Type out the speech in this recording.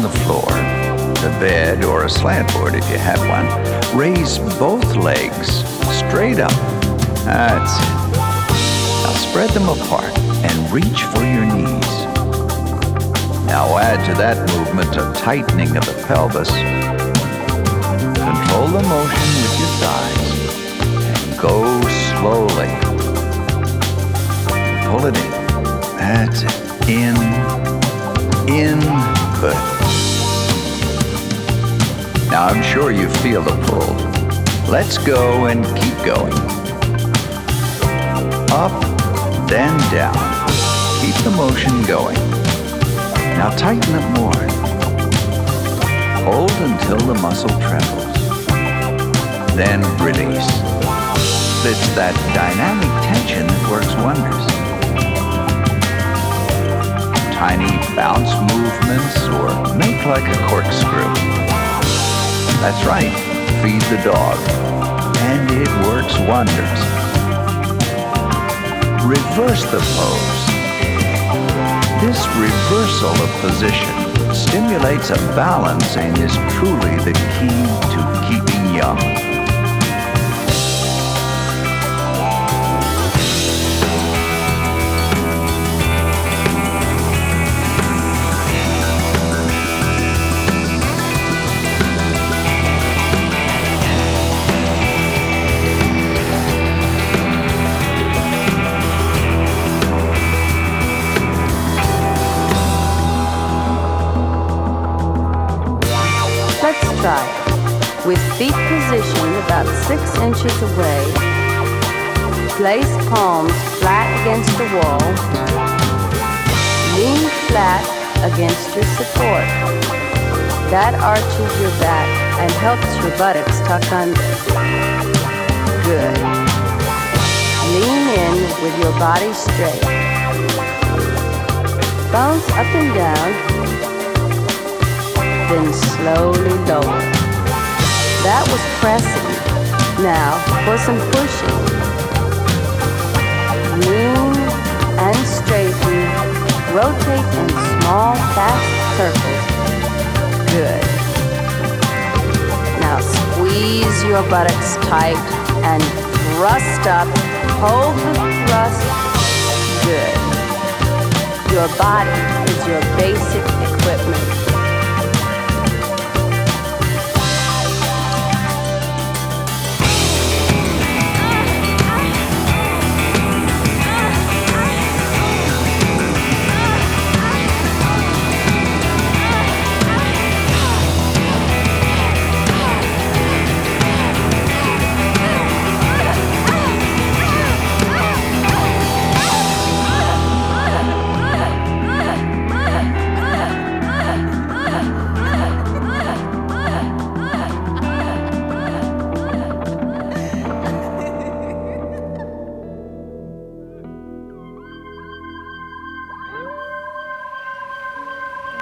the floor, the bed, or a slant board if you have one. Raise both legs straight up. That's it. Now spread them apart and reach for your knees. Now add to that movement a tightening of the pelvis. Control the motion with your thighs and go slowly. Pull it in. That's it. In, good. Now I'm sure you feel the pull. Let's go and keep going. Up, then down. Keep the motion going. Now tighten it more. Hold until the muscle trembles. Then release. It's that dynamic tension that works wonders. Tiny bounce movements or make like a corkscrew. That's right, feed the dog. And it works wonders. Reverse the pose. This reversal of position stimulates a balance and is truly the key to keeping young. With feet positioned about 6 inches away, place palms flat against the wall, lean flat against your support. That arches your back and helps your buttocks tuck under. Good. Lean in with your body straight. Bounce up and down, then slowly lower. That was pressing. Now for some pushing. Lean and straighten. Rotate in small, fast circles. Good. Now squeeze your buttocks tight and thrust up. Hold the thrust. Good. Your body is your basic equipment.